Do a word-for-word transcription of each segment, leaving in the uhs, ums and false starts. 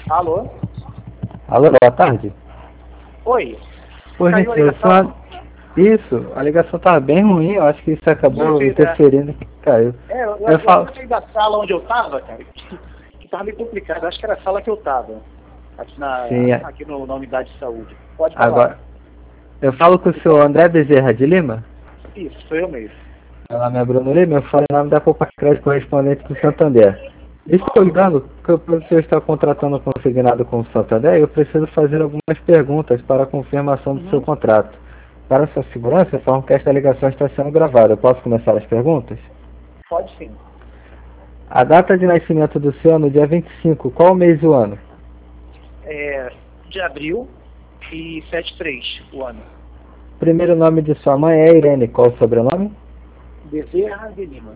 Alô? Alô, boa tarde. Oi. Por Caiu a gentileza, ligação? isso, a ligação estava bem ruim, eu acho que isso acabou Pois é. interferindo e caiu. É, eu, eu, Eu eu falo, saí da sala onde eu tava, cara, que, que tava meio complicado. Acho que era a sala que eu tava. Aqui na, sim, aqui no, na unidade de saúde. Pode falar. agora, eu falo com o senhor André Bezerra de Lima. Isso, sou eu mesmo. Meu nome é Bruno Lima, eu falo em nome da Poupa Crédito correspondente do Santander. Estou ligando porque o professor está contratando um consignado com o Santander e eu preciso fazer algumas perguntas para a confirmação do seu Uhum. contrato. Para sua segurança, informo que esta ligação está sendo gravada. Eu posso começar as perguntas? Pode sim. A data de nascimento do senhor é no dia vinte e cinco, qual mês do ano? É, de abril e sete três o ano. Primeiro nome de sua mãe é Irene, qual o sobrenome? Bezerra de Lima.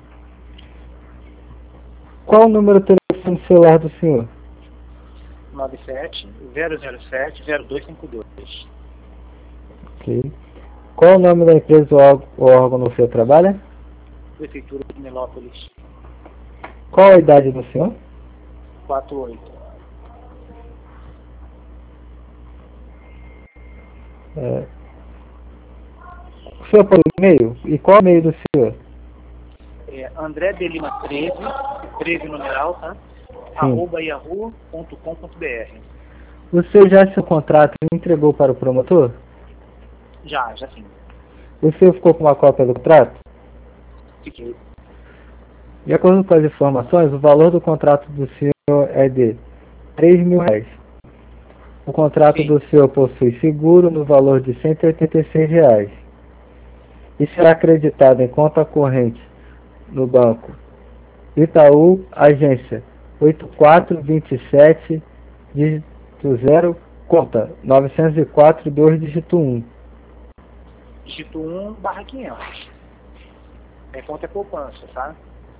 Qual o número do telefone celular do senhor? nove sete zero zero sete zero dois cinco dois. Ok. Qual o nome da empresa ou órgão no seu trabalho? Prefeitura de Milópolis. Qual a idade do senhor? quarenta e oito. É, o senhor por e-mail? E qual o e-mail do senhor? É, André de Lima treze, treze numeral, tá? Sim. arroba yahoo ponto com ponto br. O senhor já seu contrato entregou para o promotor? Já, já sim. O senhor ficou com uma cópia do contrato? Fiquei. De acordo com as informações, o valor do contrato do senhor é de três mil reais. O contrato Sim. do senhor possui seguro no valor de cento e oitenta e seis reais e será acreditado em conta corrente no banco Itaú, agência oito quatro dois sete, dígito zero, conta novecentos e quatro, dois, dígito um. Dígito um barra quinhentos. É conta poupança, tá?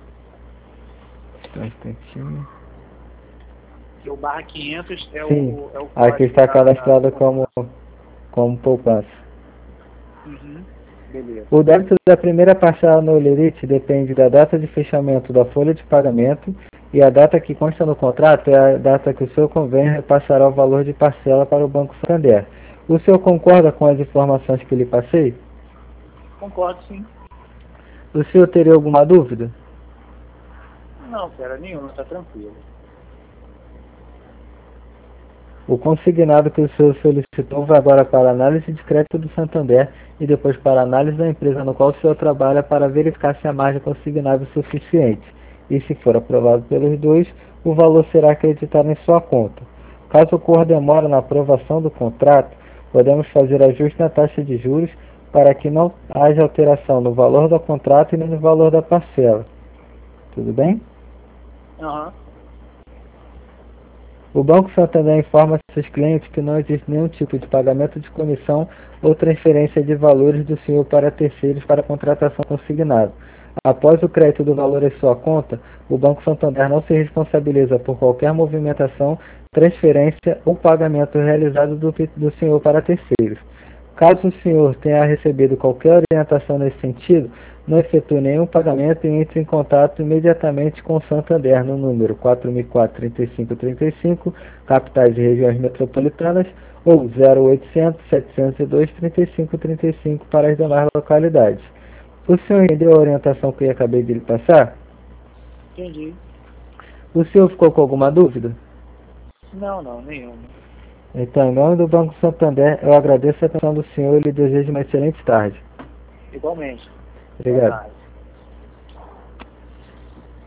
Só um instantinho. E o barra quinhentos é Sim, o, é o aqui código está da, da, da cadastrado conta como, poupança. como poupança. Uhum. Beleza. O débito da primeira parcela no Olerite depende da data de fechamento da folha de pagamento e a data que consta no contrato é a data que o seu convênio repassará o valor de parcela para o Banco Santander. O senhor concorda com as informações que lhe passei? Concordo, sim. O senhor teria alguma dúvida? Não, cara, nenhuma, tá tranquilo. O consignado que o senhor solicitou vai agora para a análise de crédito do Santander e depois para a análise da empresa no qual o senhor trabalha para verificar se a margem consignada é suficiente. E se for aprovado pelos dois, o valor será acreditado em sua conta. Caso ocorra demora na aprovação do contrato, podemos fazer ajuste na taxa de juros para que não haja alteração no valor do contrato e nem no valor da parcela. Tudo bem? Aham. O Banco Santander informa seus clientes que não existe nenhum tipo de pagamento de comissão ou transferência de valores do senhor para terceiros para contratação consignada. Após o crédito do valor em sua conta, o Banco Santander não se responsabiliza por qualquer movimentação, transferência ou pagamento realizado do, do senhor para terceiros. Caso o senhor tenha recebido qualquer orientação nesse sentido, não efetue nenhum pagamento e entre em contato imediatamente com o Santander no número quatro mil e quatro, trinta e cinco, trinta e cinco, capitais e regiões metropolitanas, ou zero oitocentos, setecentos e dois, trinta e cinco, trinta e cinco para as demais localidades. O senhor entendeu a orientação que eu acabei de lhe passar? Entendi. O senhor ficou com alguma dúvida? Não, não, nenhuma. Então, em nome do Banco Santander, eu agradeço a atenção do senhor e lhe desejo uma excelente tarde. Igualmente. Boa Obrigado. tarde.